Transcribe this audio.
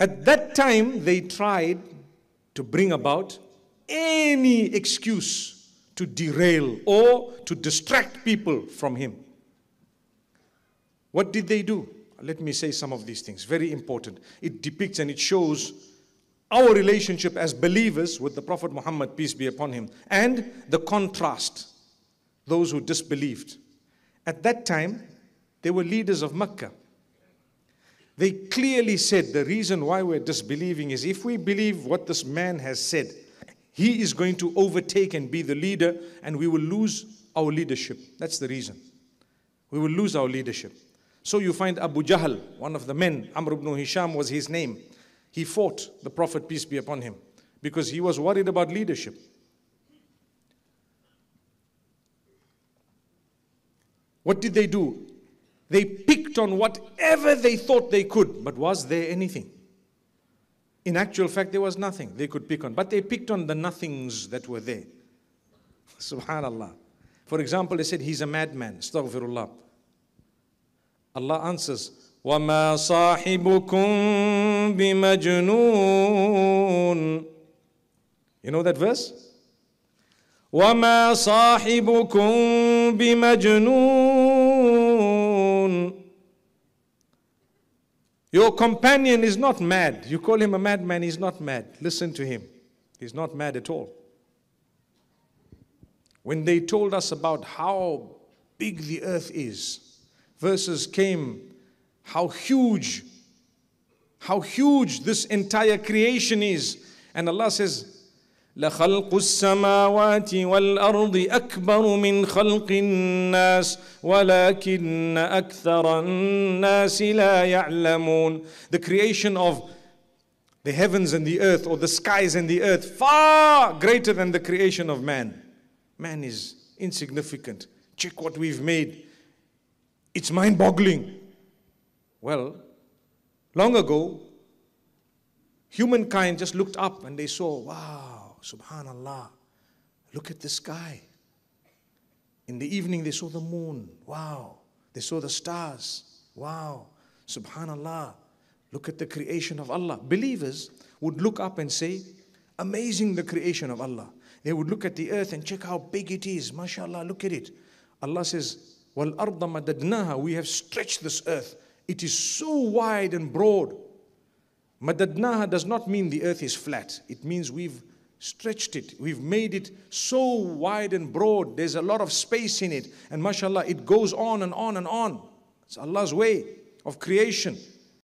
At that time, they tried to bring about any excuse to derail or to distract people from him. What did they do? Let me say some of these things, very important. It depicts and it shows our relationship as believers with the Prophet Muhammad, peace be upon him, and the contrast, those who disbelieved. At that time, they were leaders of Mecca. They clearly said the reason why we're disbelieving is if we believe what this man has said, he is going to overtake and be the leader, and we will lose our leadership. That's the reason. We will lose our leadership. So you find Abu Jahl, one of the men, Amr ibn Hisham was his name. He fought the Prophet, peace be upon him, because he was worried about leadership. What did they do? They picked on whatever they thought they could, but was there anything? In actual fact, there was nothing they could pick on, but they picked on the nothings that were there. Subhanallah. For example, they said, he's a madman. Astaghfirullah. Allah answers, وَمَا صَاحِبُكُمْ بِمَجْنُونَ. You know that verse? وَمَا صَاحِبُكُمْ بِمَجْنُونَ. Your companion is not mad. You call him a madman, he's not mad. Listen to him. He's not mad at all. When they told us about how big the earth is, verses came, how huge this entire creation is. And Allah says, لَخَلْقُ السَّمَاوَاتِ وَالْأَرْضِ أَكْبَرُ مِنْ خَلْقِ النَّاسِ وَلَكِنَّ أَكْثَرَ النَّاسِ لَا يَعْلَمُونَ. The creation of the heavens and the earth, or the skies and the earth, far greater than the creation of man. Man is insignificant. Check what we've made. It's mind-boggling. Well, long ago, humankind just looked up and they saw, wow, subhanallah, look at the sky. In the evening they saw the moon, wow. They saw the stars, wow, subhanallah. Look at the creation of Allah. Believers would look up and say, amazing the creation of Allah. They would look at the earth and check how big it is. MashaAllah, look at it. Allah says, وَالْأَرْضَ مَدَدْنَاهَا. We have stretched this earth. It is so wide and broad. Madadnaha does not mean the earth is flat. It means we've stretched it. We've made it so wide and broad. There's a lot of space in it. And mashallah, it goes on and on and on. It's Allah's way of creation.